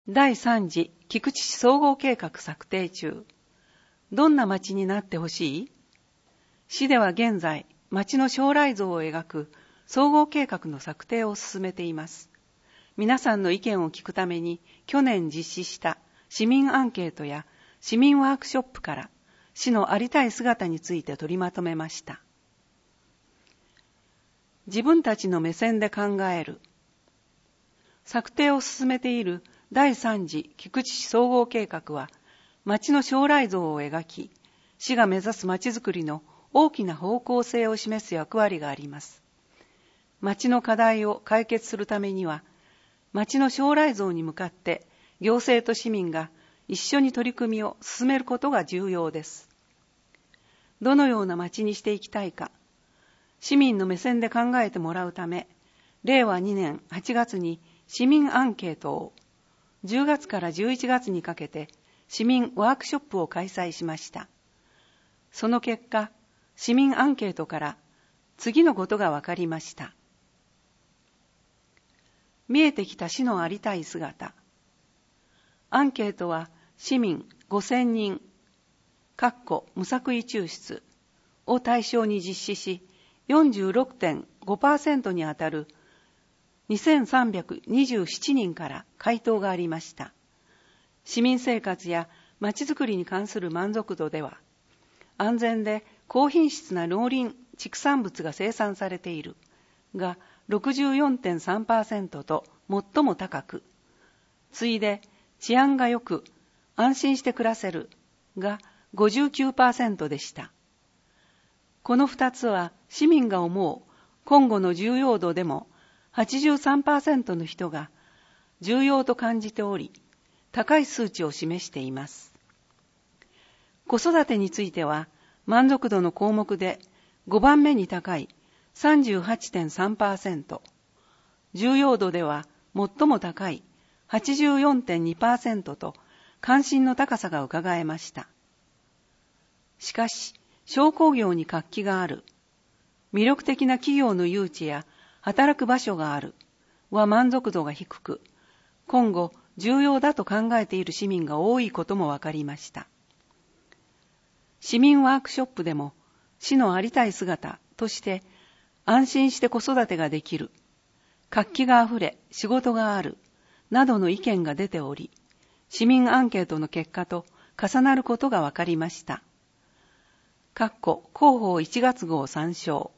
第3次菊池市総合計画策定中。どんな町になってほしい？市では現在、町の将来像を描く総合計画の策定を進めています。皆さんの意見を聞くために、去年実施した市民アンケートや市民ワークショップから市のありたい姿について取りまとめました。自分たちの目線で考える。策定を進めている第3次菊池市総合計画は、町の将来像を描き、市が目指す町づくりの大きな方向性を示す役割があります。町の課題を解決するためには、町の将来像に向かって行政と市民が一緒に取り組みを進めることが重要です。どのような町にしていきたいか、市民の目線で考えてもらうため、令和2年8月に市民アンケートを、10月から11月にかけて市民ワークショップを開催しました。その結果、市民アンケートから次のことが分かりました。見えてきた市のありたい姿。アンケートは市民5000人、無作為抽出を対象に実施し、46.5% にあたる2327人から回答がありました。市民生活やまちづくりに関する満足度では、安全で高品質な農林畜産物が生産されているが 64.3% と最も高く、次いで治安が良く安心して暮らせるが 59% でした。この2つは市民が思う今後の重要度でも83% の人が重要と感じており、高い数値を示しています。子育てについては、満足度の項目で5番目に高い 38.3%、重要度では最も高い 84.2% と関心の高さがうかがえました。しかし、商工業に活気がある、魅力的な企業の誘致や働く場所があるは満足度が低く、今後重要だと考えている市民が多いことも分かりました。市民ワークショップでも市のありたい姿として安心して子育てができる、活気があふれ仕事があるなどの意見が出ており、市民アンケートの結果と重なることが分かりました。広報1月号参照。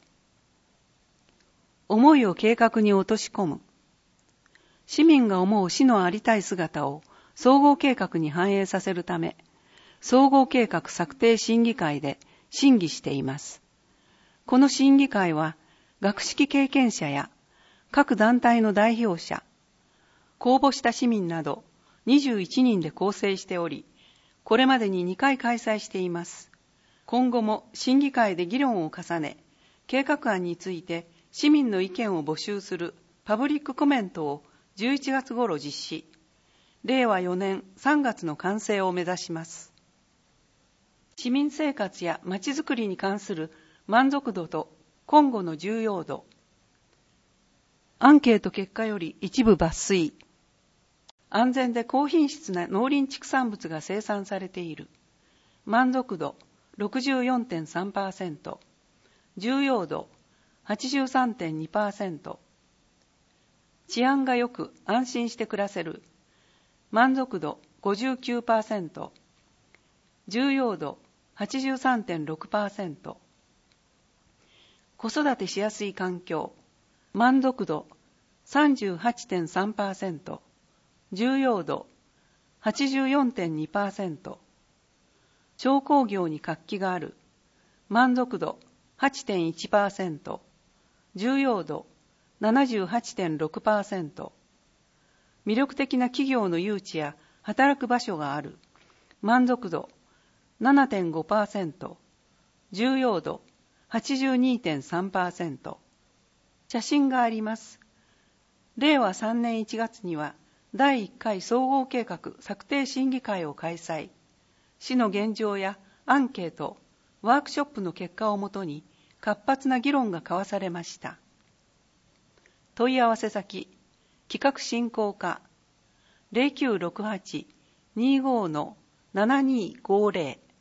思いを計画に落とし込む。市民が思う市のありたい姿を総合計画に反映させるため、総合計画策定審議会で審議しています。この審議会は、学識経験者や各団体の代表者、公募した市民など21人で構成しており、これまでに2回開催しています。今後も審議会で議論を重ね、計画案について市民の意見を募集するパブリックコメントを11月頃実施。令和4年3月の完成を目指します。市民生活やまちづくりに関する満足度と今後の重要度。アンケート結果より一部抜粋。安全で高品質な農林畜産物が生産されている。満足度 64.3%。重要度 83.2%。治安が良く安心して暮らせる。満足度 59%。重要度 83.6%。子育てしやすい環境。満足度 38.3%。重要度 84.2%。商工業に活気がある。満足度 8.1%。重要度 78.6%。魅力的な企業の誘致や働く場所がある。満足度 7.5%。重要度 82.3%。写真があります。令和3年1月には第1回総合計画策定審議会を開催。市の現状やアンケート、ワークショップの結果をもとに活発な議論が交わされました。問い合わせ先、企画進行課 0968-25-7250